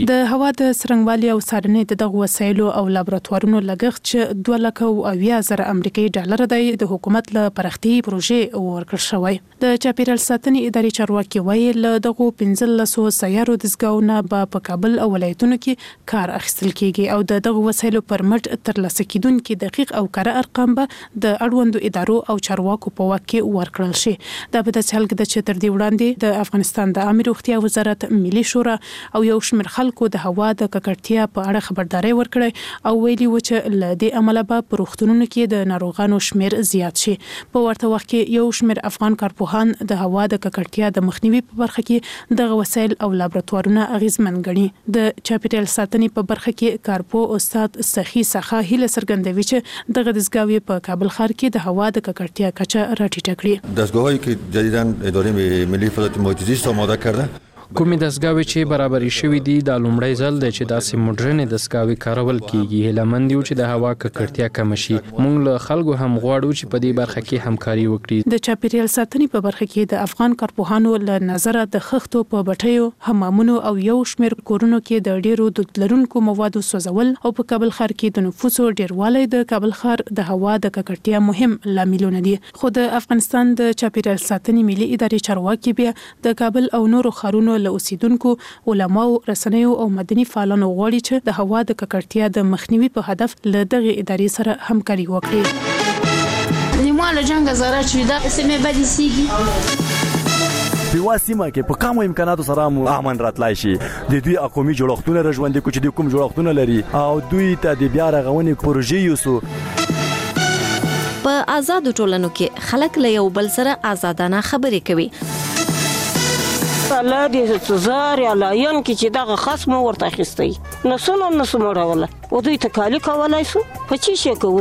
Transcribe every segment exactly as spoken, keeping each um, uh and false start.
د هوا د څرنګوالي او څارنې د دغه وسایلو او لابراتوارونو لګښت چې دوه لکه او اویا زره امریکایي ډالر دی د حکومت له پرختي پروژې ورکړل شوی. د چاپیریال ساتنې ادارې چارواکي وایي له دغه پنځلسو سیارو دستګاهونه به په کابل او ولایتونو کې کار اخیستل کیږي او د دغه وسایلو پر مټ ترلاسه کیدونکو دقیق او کره ارقام به د اړوندو ادارو او چارواکو په واک کې ورکړل شي. دا په داسې حال کې چې تر دې وړاندې د افغانستان د عامه روغتیا وزارت، ملي شورا او یو شمېر خلکو د هوا د ککړتیا په اړه خبرداري ورکړې او ویلي و چې له دې عمله به په روغتونونو کې د ناروغانو شمیر زیات شي. په ورته وخت کې یو شمیر افغان کارپوهان د هوا د ککړتیا د مخنیوي په برخه کې دغه وسایل او لابراتوارونه اغیزمن ګڼي. د چاپیریال ساتنې په برخه کې کارپو استاد سخی څخه هیله څرګندوي چې دغه دستګاوې په کابل ښار کې د هوا د ککړتیا کچه راټیټه کړي. دستگاهایی که جدیداً اداره ملی حفاظت محیط زیست آماده کرده کومې دستګاوې چې برابرې شوې دي دا لومړی ځل دی چې داسې موډرنې دستګاوې کارول کیږي. هیلهمند یو چې د هوا ککړتیا کم شي. موږ له خلکو هم غواړو چې په دې برخه کې همکاري وکړي. د چاپیریال ساتنې په برخه کې د افغان کارپوهانو له نظره د خښتو په بټیو، حمامونو او یو شمېر کورونو کې د ډیرو دود لرونکو موادو سوځول او په کابل ښار کې د نفوسو ډیروالی د کابل ښار د هوا د ککړتیا مهم لاملونه دي. خو د افغانستان د چاپیریال ساتنې ملي ادارې چارواکي بیا د کابل او نورو ښارونو له اوسیدونکو، علماو، رسنیو او مدني فعالانو غواړي چې د هوا د ککړتیا د مخنیوي په هدف له دغه ادارې سره همکاري وکړي. لیمو جنگ زراعت شوی دا سیمه بدی سیږي په واسمه کې په کومو امکاناتو سره مو امن راتلای شي. د دوی اقومي جوړښتونه رژوندې کوي چې د کوم جوړښتونه لري او دوی ته د بیا رغونې پروژې یوسو. په آزاد ټولنو کې خلک له یو بل سره آزادانه خبرې کوي. الله دې سزار یا لاین کې چې دغه خصم ورته اخیستی نسونه نسو مړوله او دوی تکالی کولای سو په چی شي کوو.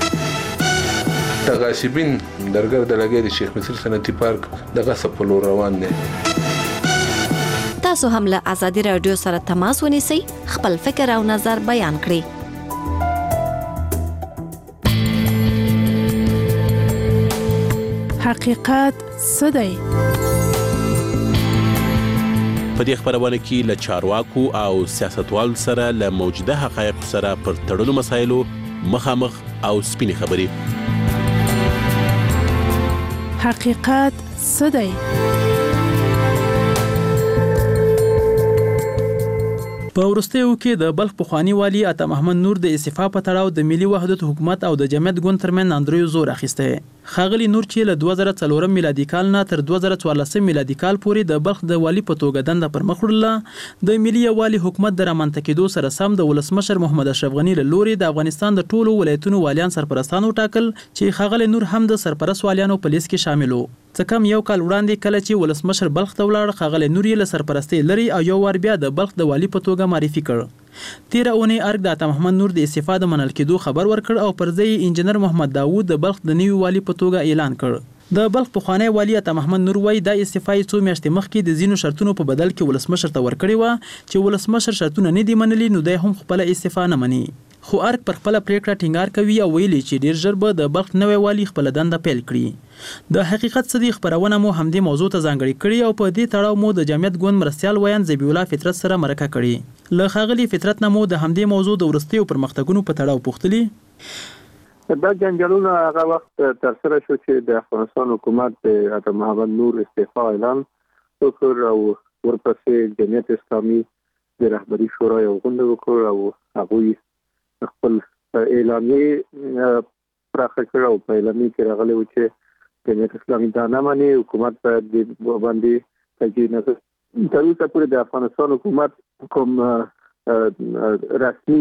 تغاسبین درګر د لګي د شیخ مصر صنعتي پارک دغه سپلو روان دي. تاسو هم له آزادي رادیو سره تماس ونیسئ، خپل فکر او نظر بیان کړئ. حقیقت څه دی؟ په دې خبرونه کې له چارواکو او سیاستوالو سره له موجوده حقایقو سره پر تړلو مسایلو مخامخ او سپینې خبرې. حقیقت څه دی؟ په وروستیو کې د بلخ پخوانی والی عطا محمد نور د استعفا په تړاو د ملي وحدت حکومت او د جمعیت ګوند ترمن اندریو زور اخیسته. خاغلی نور چې له دوه زره څلور میلادي کال نه تر دوه زره څوارلس میلادي کال پورې د بلخ د والی په توګه دنده پر مخ وړله. د ملي والی حکومت د رامنځته کېدو سره سم د ولسمشر محمد اشرف غنی له لوري د افغانستان د ټولو ولایتونو والیان سرپرستانو ټاکل چې خاغلی نور هم د سرپرست والیانو په لیست کې شامل وو. څه کم یو کال وړاندې کله چې ولسمشر بلخ ته ولاړ، خاغلی نور یې له سرپرستۍ لري او یو وار بیا د بلخ د والی په توګه معرفي کړ. تیر اونۍ ارګ د عطا محمد نور د استعفا د منل کېدو خبر ورکړ او پر ځای انجنیر محمد داوود د بلخ د نوي والی په توګه اعلان کړ. د بلخ پخوانی والی عطا محمد نور وایي دا استعفا یې څو میاشتې مخکې د ځینو شرطونو په بدل کې ولسمشر ته ورکړې وه چې ولسمشر شرطونه نه دي منلي نو دی هم خپله استعفا نه مني. خو ارګ پر خپله پریکړه ټینګار کوي او ویلي چې ډیر ژر به د بلخ نوی والی خپله دنده پیل کړي. د حقیقت څه دی خپرونه مو همدې موضوع ته ځانګړې کړي او په دې تړاو مو د جمعیت ګوند مرستیال ویان ذبیح الله فطرت سره مرکه کړې. له ښاغلي فطرت نه مو د همدې موضوع د وروستیو پرمختګونو په تړاو پوښتلي. دا جنجالونه هغه وخت تر سره شو چې د افغانستان حکومت د عطا محمد نور استعفا اعلان وکړ او ورپسې جمعیت اسلامي د رهبري شورا یو غونډه وکړه او هغوی خپل اعلامیه پراخه کړه او په اعلامیه کې راغلی و چې جمعیت اسلامي دا نه مني، حکومت په دې باندې تجدید نه کوي. تر اوسه پورې د افغانستان حکومت کوم رسمي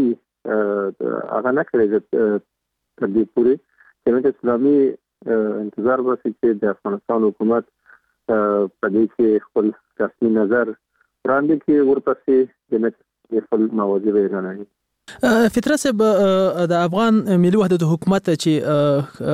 هغه نه کړی تر دې پورې. جمعیت اسلامي انتظار باسي چې د افغانستان حکومت په دې کې خپل رسمي نظر وړاندې کړي، ورپسې جمعیت خپل مواضیع اعلان کړي. فطرت صاحب د افغان ملي وحدت حکومت چې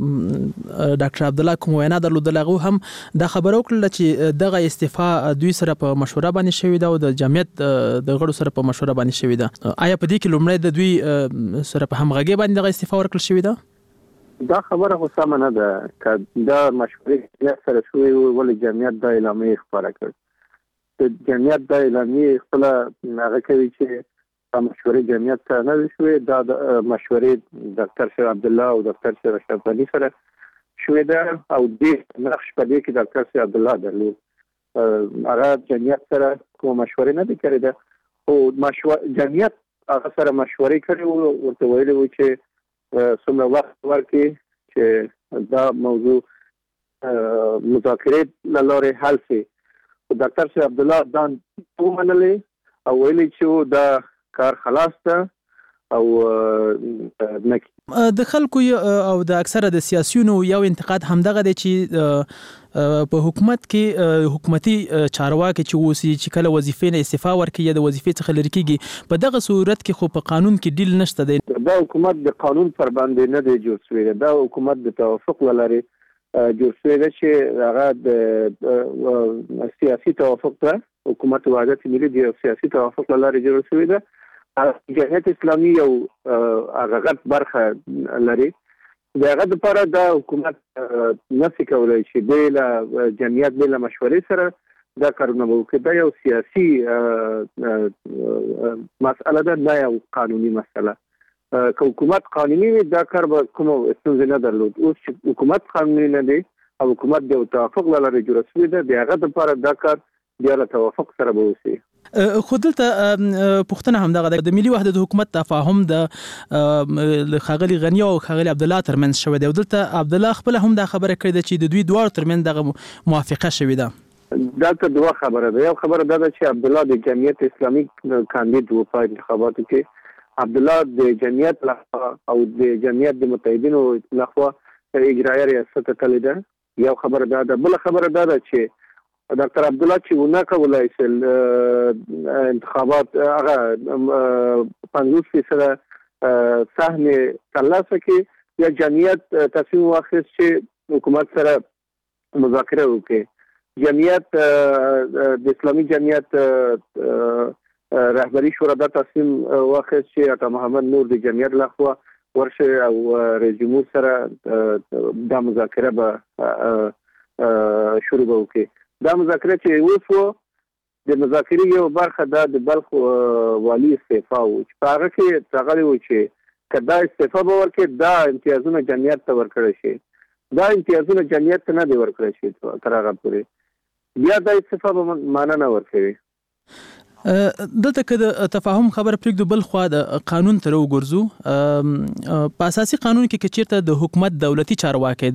ډاکټر عبدالله کوم وینا درلودله هغه هم دا خبره وکړه چې دغه استعفا دوی سره په مشوره باندې شوې ده او د جمعیت د غړو سره په مشوره باندې شوې ده. آیا په دې کې لومړی د دوی سره په همغږي باندې دغه استعفا ورکړل شوې ده؟ دا خبره خو سمه نه ده که دا مشورې سره شوې ولې جمعیت دا اعلامیه خپاره کړ. د جمعیت د اعلامیې خپل هغه کوي چې مشورې جمعیت ته نه شوې دا د مشورې ډاکټر شریف عبد الله او ډاکټر شریف اشرف غنی سره شوې ده او د نقش په دې کې ډاکټر شریف عبد الله درلود هغه جمعیت سره کوم مشورې نه دي کړې ده او مشورې جمعیت هغه سره مشورې کړې وو ورته ویلي وو چې څومره وخت ورکړي چې دا موضوع مذاکرې له لارې حل شي ډاکټر شریف عبد الله دا ومنلې او ویلي چې دا کار خلاص ده او د خلکو او د اکثره د سیاسيونو یو انتقاد همدغه دی چې په حکومت کې حکومتي چارواکي چې اوسي چې کله وظیفې نه استعفا ورکړي یا د وظیفې څخه لري کیږي په دغه صورت کې خو په قانون کې ډیل نشته دی. دا حکومت د قانون پر باندې نه دی جوړ شوی دا حکومت د توافق لري جوړ شوی دی چې هغه د سیاسي توافق ته حکومت وحدت ملي د سیاسي توافق لري جوړ شوی دی. جمهوریت اسلامي یو هغه برخه لري دغه لپاره د حکومت نفي کولای شي د جمعیت د مشورې سره دا کارونه وکړي دا یو سیاسي مسأله ده نه یو قانوني مسأله که حکومت قانوني دا کار به کوم ستونزه نه درلود اوس حکومت قانوني نه دی او حکومت د توافق لري جوړ شوی دی دغه لپاره دا کار بیا له توافق سره به وشي. خو دلته پوښتنه همدغه د ملي وحدت حکومت تفاهم د خاغلی غنی او خاغلی عبد الله ترمنځ شوی دی او دلته عبد الله خپل هم دا خبره کړې ده چې د دوی دوه ترمنځ دغه موافقه شوی ده. دا ته دوه خبره ده یو خبره ده چې عبد الله د جمعیت اسلامي کاندید و په انتخاباتو کې عبد الله د جمعیت او د جمعیت د متحدینو لخوا اجرایي ریاست ته تللی ده یو خبره ده بل خبره ده چې ډاکټر عبد الله چې ونه کولای شل انتخابات هغه پنځوس فیصد سهم ترلاسه کړي یا جمعیت تصمیم واخیست چې حکومت سره مذاکره وکړي جمعیت د اسلامي جمعیت رهبری شورا دا تصمیم واخیست چې عطا محمد نور د جمعیت لخوا ورشه او رئیس جمهور سره دا مذاکره به شروع وکړي دا مذاکره چې وشو د مذاکرې یو برخه دا د بلخ والی استعفا و چې په هغه کې راغلی و چې که دا استعفا به ورکړي دا امتیازونه جمعیت ته ورکړی شي دا امتیازونه جمعیت ته نه دی ورکړی شي تر هغه پورې بیا دا استعفا به معنا نه ورکوي. دلته که د تفاهم خبره پرېږدو بل خوا د قانون ته راوګرځو په اساسي قانون کې که چېرته د حکومت دولتي چارواکي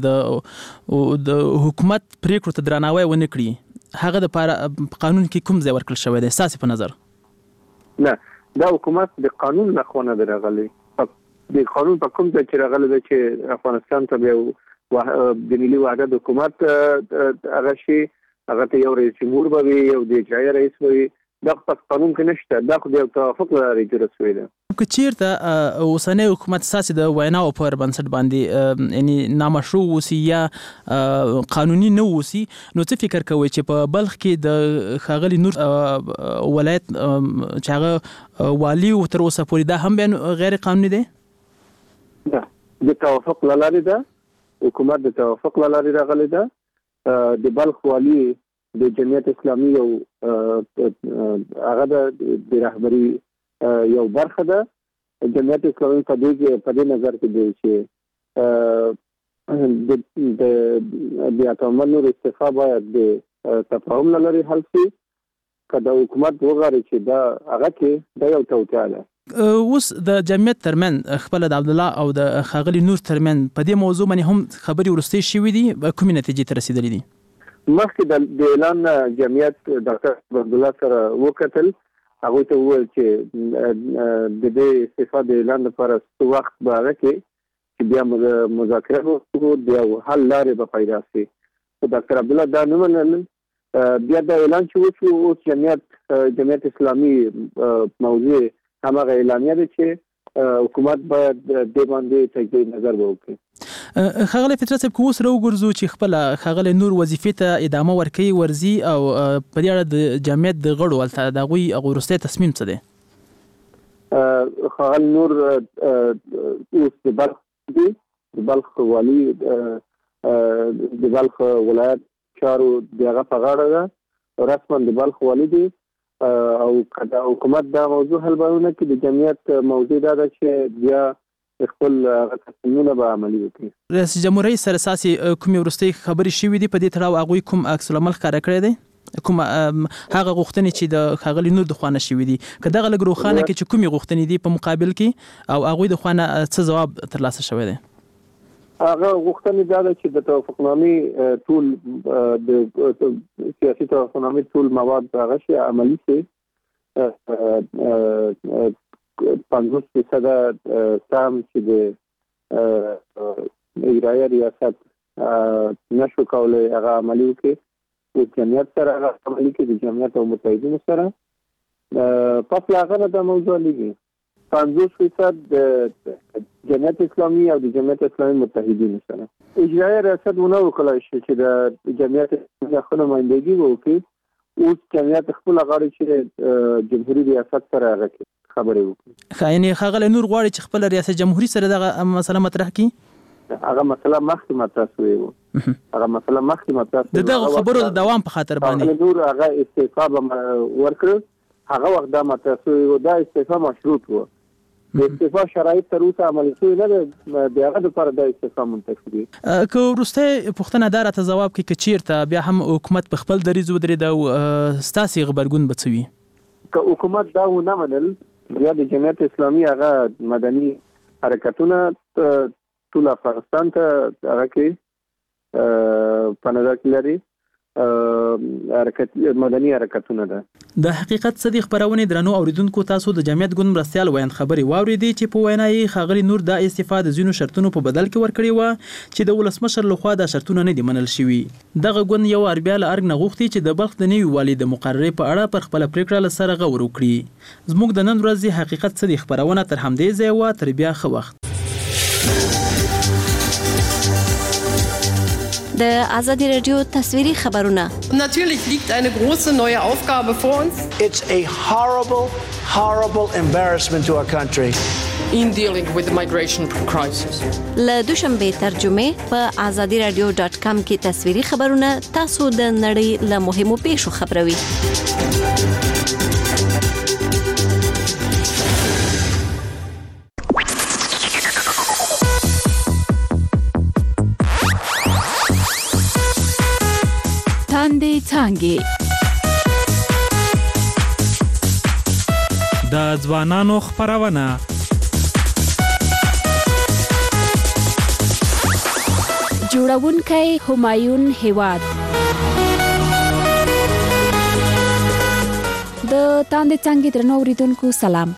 د حکومت پرېکړو ته درناوی ونه کړي هغه دپاره په قانون کې کوم ځای ورکړل شوی دی ستاسې په نظر؟ نه دا حکومت د قانون لخوا نه دی راغلی د قانون په کوم ځای چې راغلی دی چې افغانستان ته بیا د ملي وحدت حکومت هغه شي هغه ته یو رئیس جمهور به وي یو د اجرایي رئیس به وي دا په قانون کې نشته دا خو د توافق لري جوړ شوی دی. که چیرته اوسنی حکومت ستاسې د ویناو پر بنسټ باندې یعنی نامشروع اوسي یا قانوني نه اوسي نو څه فکر کوئ چې په بلخ کې د ښاغلي نور ولایت چې هغه والي تر اوسه پورې دا هم بیا غیر قانوني دی؟ نه د توافق له لارې ده حکومت د توافق له لارې راغلی ده د بلخ والي د جمعیت اسلامي یو هغه د رهبری یو برخه ده جمعیت اسلامي په دې په دې نظر کې دی چې د د عطا محمد نور استعفا باید د تفاهم له لارې حل شي که د حکومت وغواړي چې دا هغه کې دا یو توطیه ده. اوس د جمعیت ترمن خپل د عبد الله او د ښاغلي نور ترمن په دې موضوع باندې هم خبرې وروستۍ شوي دي کومې نتیجې ته رسیدلې دي؟ مخکې د اعلان جمعیت ډاکټر عبد الله سره وکتل هغه ته وویل چې د دې استعفا د اعلان لپاره څه وخت به هغه کې چې بیا مذاکره وکړو بیا حل لارې به پیدا شي ډاکټر عبد الله دا نه منل بیا دا اعلان چې وشو اوس جمعیت جمعیت اسلامي موضوع هماغه اعلامیه ده چې حکومت باید د باندې تجدید نظر وکړي. ښاغلی فطرت صاحب که اوس راوګرځو چې خپله ښاغلی نور وظیفې ته ادامه ورکوي ورځي او په دې اړه د جمعیت د غړو هلته د هغوی هغه وروستی تصمیم څه دی؟ ښاغلی نور اوس د بلخ دی د بلخ والي د بلخ ولایت چارو د هغه په غاړه ده رسما د بلخ والی دی او کله حکومت دا موضوع حل باندې کې د جمعیت موضوع دا ده چې بیا خپل تصمیمونه به عملي وکړي. رئیس جمهوریت سره ساسي کومې وروستۍ خبرې شوې دي په دې تړاو هغوی کوم عکس العمل ښکاره کړی دی کوم هغه غوښتنې چې د ښاغلي نور د خوا نه شوې دي که دغه لږ روښانه کړي چې کومې غوښتنې دي په مقابل کې او هغوی د خوا نه څه ځواب ترلاسه شوی دی؟ هغه غوښتنې دا ده چې د توافقنامې ټول د سیاسي توافقنامې ټول مواد هغه شي عملي شي. پنځوس فیصده سهم چې د اجرایه ریاست نشو کولی هغه عملي وکړي د جمعیت سره هغه عملي کړي د جمعیت او متحدینو سره پس له هغه نه دا موضوع لیږي پنځوس فیصد د جمعیت اسلامي او د جمعیت اسلامي متحدینو سره اجرایه ریاست ونه وکړای شي چې د جمعیت اسلامي خپل نمایندګي وکړي. اوس جمعیت خپل غاړي چې جمهوریت ریاست سره هغه خبرې وکړي. یعنی ښاغلی نور غواړي چې خپل ریاست جمهوریت سره دغه مسله مطرح کړي؟ هغه مسله مخکې مطرح شوې وه هغه مسله مخکې مطرح شوې د دغه خبرو د دوام په خاطر باندې نور هغه استعفا به ورکړ هغه وخت دا مطرح شوې وه دا استعفا مشروط وه د استعفا شرایط تر اوسه عملي شوي نه ده د هغه دپاره دا استعفا منتخب دي. که وروستی پوښتنه دا راته ځواب کړي که چېرته بیا هم حکومت په خپل دریځ ودرېد او ستاسې غبرګون به څه وي؟ که حکومت دا ونه منل بیا د جمعیت اسلامي هغه مدني حرکتونه ټول افغانستان ته هغه کې په نظر کې لري حرکت مدني حرکتونه ده. د حقیقت صدیق خبرونه درنو اوریدونکو تاسو د جمعیت ګوند مرستيال ویاند خبري واوریدي چې په وینای خاغلی نور د استفاده زینو شرطونو په بدل کې ورکړي و چې د ولسمشر لخوا د شرطونه نه دي منل شوی. دغه ګوند یو اربیا ل ارګ نغوختي چې د بلخ د نوي والي د مقررې په اړه پر خپل پریکړه لسره غور وکړي. زموږ د نن ورځې حقیقت صدیق خبرونه تر همدې ځای و تر بیا خو وخت. د آزادی رادیو تصویری خبرونه. Natürlich liegt eine große neue Aufgabe vor uns. It's a horrible, horrible embarrassment to our country. In dealing with the migration crisis. له دوشنبه ترجمه په آزادی رادیو ډاټ کام کې تصویری خبرونه تاسو د نړۍ له مهمو پیښو خبروي. تاندې څانګې د ځوانانو خبرونه جوړونکی همایون هیواد د تاندې څانګې درنو اوریدونکو سلام.